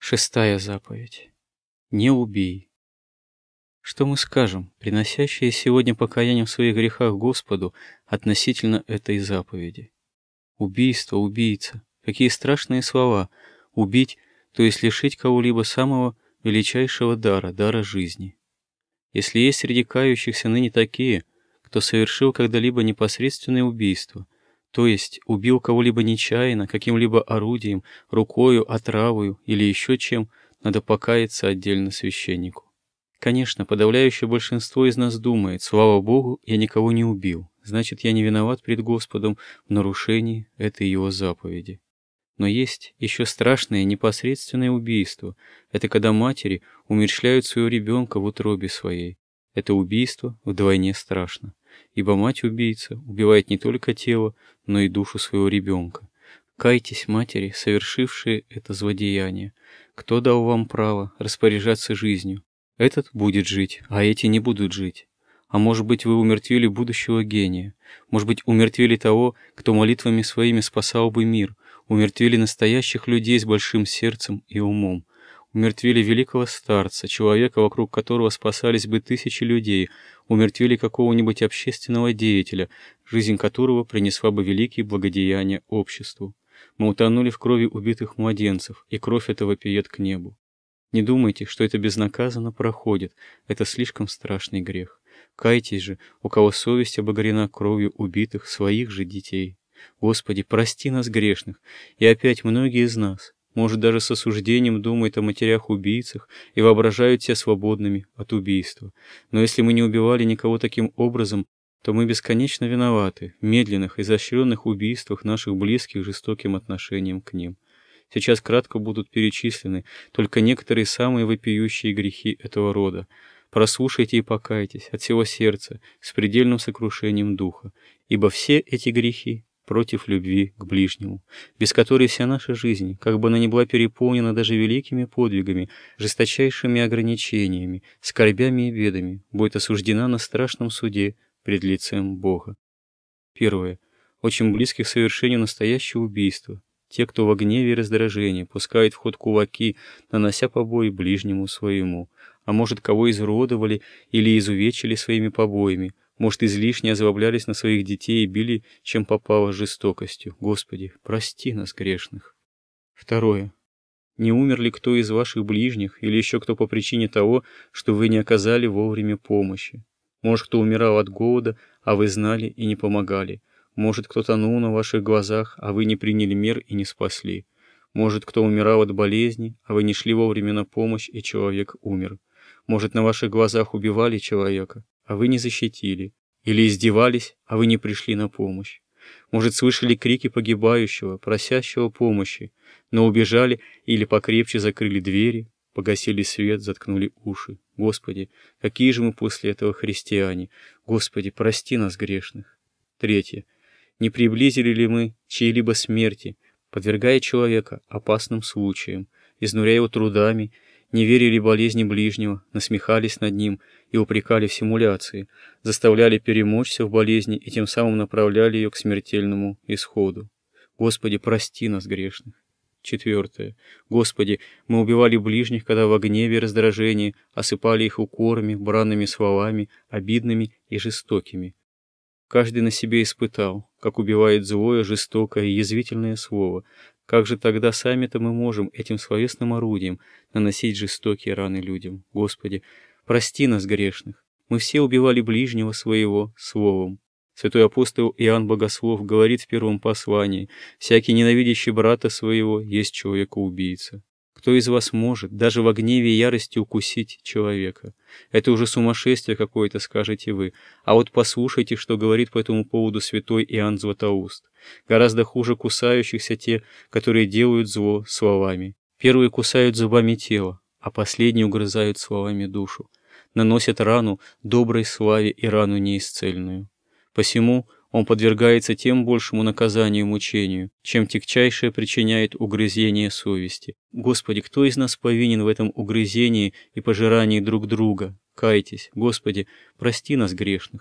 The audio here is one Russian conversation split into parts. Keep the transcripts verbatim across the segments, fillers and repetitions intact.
Шестая заповедь. Не убей. Что мы скажем, приносящие сегодня покаяние в своих грехах Господу относительно этой заповеди? Убийство, убийца. Какие страшные слова. Убить, то есть лишить кого-либо самого величайшего дара, дара жизни. Если есть среди кающихся ныне такие, кто совершил когда-либо непосредственное убийство, то есть убил кого-либо нечаянно, каким-либо орудием, рукою, отравою или еще чем, надо покаяться отдельно священнику. Конечно, подавляющее большинство из нас думает: слава Богу, я никого не убил, значит, я не виноват пред Господом в нарушении этой его заповеди. Но есть еще страшное непосредственное убийство. Это когда матери умерщвляют своего ребенка в утробе своей. Это убийство вдвойне страшно, ибо мать-убийца убивает не только тело, но и душу своего ребенка. Кайтесь, матери, совершившие это злодеяние. Кто дал вам право распоряжаться жизнью? Этот будет жить, а эти не будут жить. А может быть, вы умертвили будущего гения? Может быть, умертвили того, кто молитвами своими спасал бы мир? Умертвили настоящих людей с большим сердцем и умом? Умертвили великого старца, человека, вокруг которого спасались бы тысячи людей? Умертвили какого-нибудь общественного деятеля, жизнь которого принесла бы великие благодеяния обществу? Мы утонули в крови убитых младенцев, и кровь эта вопиет к небу. Не думайте, что это безнаказанно проходит, это слишком страшный грех. Кайтесь же, у кого совесть обогрена кровью убитых своих же детей. Господи, прости нас грешных, и опять многие из нас, может, даже с осуждением думают о матерях-убийцах и воображают себя свободными от убийства. Но если мы не убивали никого таким образом, то мы бесконечно виноваты в медленных, изощренных убийствах наших близких жестоким отношением к ним. Сейчас кратко будут перечислены только некоторые самые вопиющие грехи этого рода. Прослушайте и покайтесь от всего сердца, с предельным сокрушением духа, ибо все эти грехи против любви к ближнему, без которой вся наша жизнь, как бы она ни была переполнена даже великими подвигами, жесточайшими ограничениями, скорбями и бедами, будет осуждена на страшном суде пред лицем Бога. Первое. Очень близких к совершению настоящего убийства. Те, кто во гневе и раздражении пускает в ход кулаки, нанося побои ближнему своему, а может, кого изуродовали или изувечили своими побоями, может, излишне озлоблялись на своих детей и били, чем попало, жестокостью. Господи, прости нас грешных. Второе. Не умер ли кто из ваших ближних, или еще кто по причине того, что вы не оказали вовремя помощи? Может, кто умирал от голода, а вы знали и не помогали? Может, кто тонул на ваших глазах, а вы не приняли мер и не спасли? Может, кто умирал от болезни, а вы не шли вовремя на помощь, и человек умер? Может, на ваших глазах убивали человека, а вы не защитили? Или издевались, а вы не пришли на помощь? Может, слышали крики погибающего, просящего помощи, но убежали или покрепче закрыли двери, погасили свет, заткнули уши? Господи, какие же мы после этого христиане? Господи, прости нас грешных. Третье. Не приблизили ли мы чьей-либо смерти, подвергая человека опасным случаям, изнуряя его трудами, не верили болезни ближнего, насмехались над ним и упрекали в симуляции, заставляли перемочься в болезни и тем самым направляли ее к смертельному исходу? Господи, прости нас грешных. Четвертое. Господи, мы убивали ближних, когда во гневе и раздражении осыпали их укорами, бранными словами, обидными и жестокими. Каждый на себе испытал, как убивает злое, жестокое и язвительное слово. Как же тогда сами-то мы можем этим словесным орудием наносить жестокие раны людям? Господи, прости нас грешных. Мы все убивали ближнего своего словом. Святой апостол Иоанн Богослов говорит в первом послании: «Всякий ненавидящий брата своего есть человека-убийца». Кто из вас может даже во гневе и ярости укусить человека? Это уже сумасшествие какое-то, скажете вы. А вот послушайте, что говорит по этому поводу святой Иоанн Златоуст. Гораздо хуже кусающихся те, которые делают зло словами. Первые кусают зубами тело, а последние угрызают словами душу. Наносят рану доброй славе и рану неисцельную. Посему он подвергается тем большему наказанию и мучению, чем тягчайшее причиняет угрызение совести. Господи, кто из нас повинен в этом угрызении и пожирании друг друга? Кайтесь, Господи, прости нас грешных.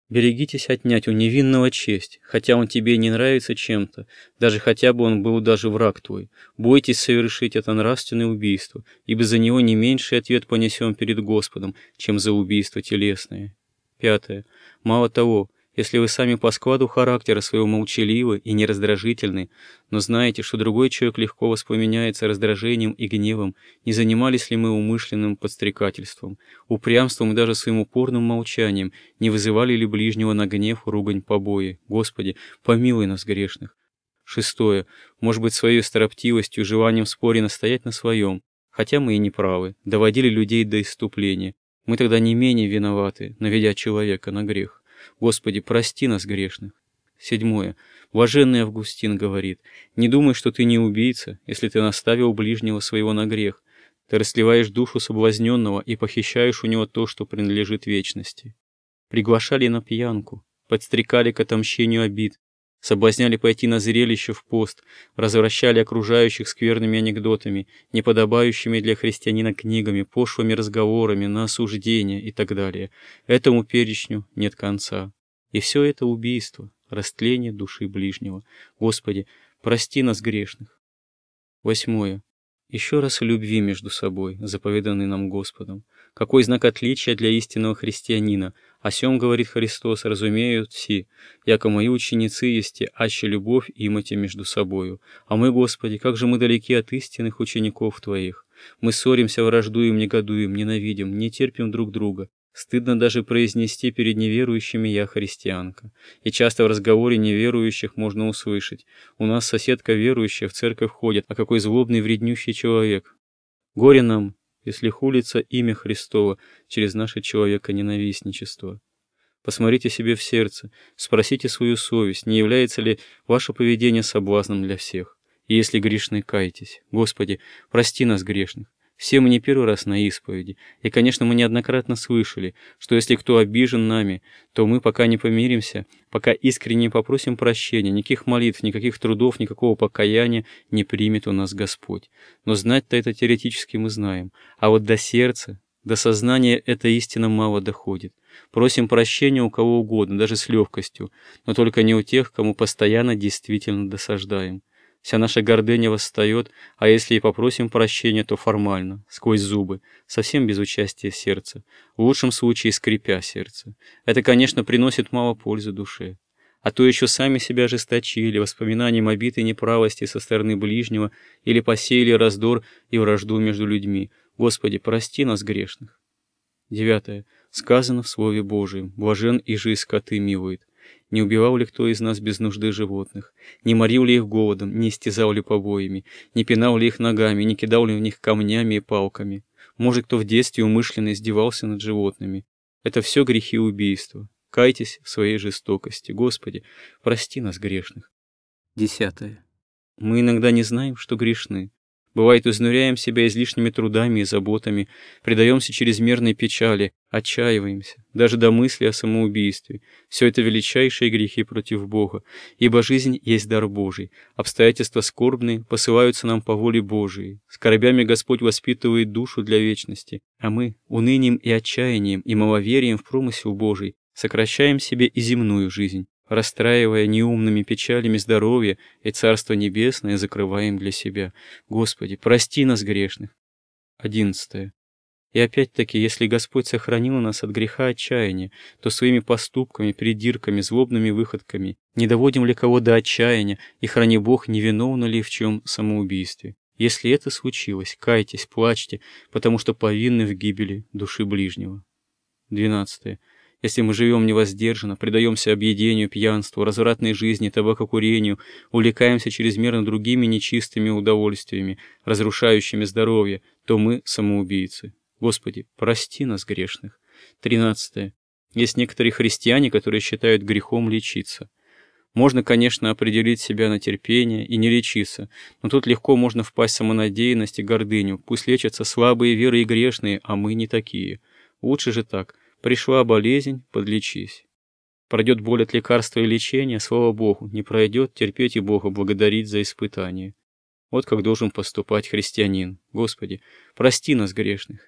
Берегитесь отнять у невинного честь, хотя он тебе не нравится чем-то, даже хотя бы он был даже враг твой. Бойтесь совершить это нравственное убийство, ибо за него не меньший ответ понесем перед Господом, чем за убийство телесное. Пятое. Мало того, если вы сами по складу характера своего молчаливы и нераздражительны, но знаете, что другой человек легко воспламеняется раздражением и гневом, не занимались ли мы умышленным подстрекательством, упрямством и даже своим упорным молчанием, не вызывали ли ближнего на гнев, ругань, побои? Господи, помилуй нас грешных. Шестое. Может быть, своей строптивостью, желанием в споре настоять на своем, хотя мы и не правы, доводили людей до исступления. Мы тогда не менее виноваты, наведя человека на грех. Господи, прости нас грешных. Седьмое. Блаженный Августин говорит: не думай, что ты не убийца, если ты наставил ближнего своего на грех. Ты расливаешь душу соблазненного и похищаешь у него то, что принадлежит вечности. Приглашали на пьянку, подстрекали к отомщению обид, соблазняли пойти на зрелище в пост, развращали окружающих скверными анекдотами, неподобающими для христианина книгами, пошлыми разговорами, на осуждение и так далее. Этому перечню нет конца. И все это убийство, растление души ближнего. Господи, прости нас грешных. Восьмое. Еще раз о любви между собой, заповеданной нам Господом. Какой знак отличия для истинного христианина? О сем говорит Христос: разумеют все, яко мои ученицы есть, аще любовь имате между собою. А мы, Господи, как же мы далеки от истинных учеников Твоих. Мы ссоримся, враждуем, негодуем, ненавидим, не терпим друг друга. Стыдно даже произнести перед неверующими «я христианка». И часто в разговоре неверующих можно услышать: у нас соседка верующая в церковь ходит, а какой злобный вреднющий человек. Горе нам, если хулится имя Христово через наше человеконенавистничество. Посмотрите себе в сердце, спросите свою совесть, не является ли ваше поведение соблазном для всех. И если грешны, кайтесь. Господи, прости нас грешных. Все мы не первый раз на исповеди, и, конечно, мы неоднократно слышали, что если кто обижен нами, то мы, пока не помиримся, пока искренне не попросим прощения, никаких молитв, никаких трудов, никакого покаяния не примет у нас Господь. Но знать-то это теоретически мы знаем, а вот до сердца, до сознания эта истина мало доходит. Просим прощения у кого угодно, даже с легкостью, но только не у тех, кому постоянно действительно досаждаем. Вся наша гордыня восстает, а если и попросим прощения, то формально, сквозь зубы, совсем без участия сердца, в лучшем случае скрипя сердце. Это, конечно, приносит мало пользы душе. А то еще сами себя ожесточили воспоминанием обид и неправости со стороны ближнего или посеяли раздор и вражду между людьми. Господи, прости нас грешных. Девятое. Сказано в Слове Божием: блажен и же скоты милует. Не убивал ли кто из нас без нужды животных? Не морил ли их голодом, не истязал ли побоями? Не пинал ли их ногами, не кидал ли в них камнями и палками? Может, кто в детстве умышленно издевался над животными? Это все грехи убийства. Кайтесь в своей жестокости. Господи, прости нас грешных. Десятое. Мы иногда не знаем, что грешны. Бывает, изнуряем себя излишними трудами и заботами, предаемся чрезмерной печали, отчаиваемся, даже до мысли о самоубийстве. Все это величайшие грехи против Бога, ибо жизнь есть дар Божий, обстоятельства скорбные посылаются нам по воле Божией. Скорбями Господь воспитывает душу для вечности, а мы унынием и отчаянием и маловерием в промысел Божий сокращаем себе и земную жизнь, расстраивая неумными печалями здоровье и Царство Небесное закрываем для себя. Господи, прости нас грешных. Одиннадцатое. И опять-таки, если Господь сохранил нас от греха отчаяния, то своими поступками, придирками, злобными выходками не доводим ли кого до отчаяния, и, храни Бог, не виновны ли в чем самоубийстве? Если это случилось, кайтесь, плачьте, потому что повинны в гибели души ближнего. Двенадцатое. Если мы живем невоздержанно, предаемся объедению, пьянству, развратной жизни, табакокурению, увлекаемся чрезмерно другими нечистыми удовольствиями, разрушающими здоровье, то мы самоубийцы. Господи, прости нас грешных. Тринадцатое. Есть некоторые христиане, которые считают грехом лечиться. Можно, конечно, определить себя на терпение и не лечиться, но тут легко можно впасть в самонадеянность и гордыню. Пусть лечатся слабые веры и грешные, а мы не такие. Лучше же так. Пришла болезнь, подлечись. Пройдет боль от лекарства и лечения, слава Богу, не пройдет, терпеть и Бога благодарить за испытание. Вот как должен поступать христианин. Господи, прости нас грешных.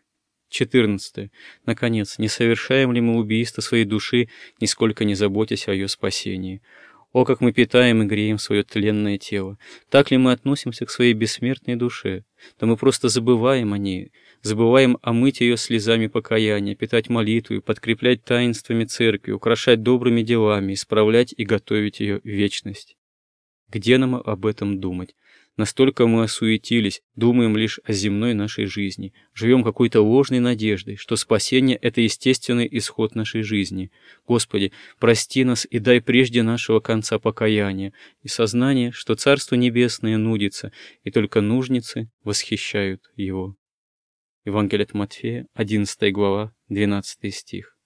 четырнадцатое. Наконец, не совершаем ли мы убийство своей души, нисколько не заботясь о ее спасении? О, как мы питаем и греем свое тленное тело! Так ли мы относимся к своей бессмертной душе? Да мы просто забываем о ней, забываем омыть ее слезами покаяния, питать молитвой, подкреплять таинствами церкви, украшать добрыми делами, исправлять и готовить ее в вечность. Где нам об этом думать? Настолько мы осуетились, думаем лишь о земной нашей жизни, живем какой-то ложной надеждой, что спасение — это естественный исход нашей жизни. Господи, прости нас и дай прежде нашего конца покаяния и сознание, что Царство Небесное нудится, и только нужницы восхищают его. Евангелие от Матфея, одиннадцатая глава, двенадцатый стих.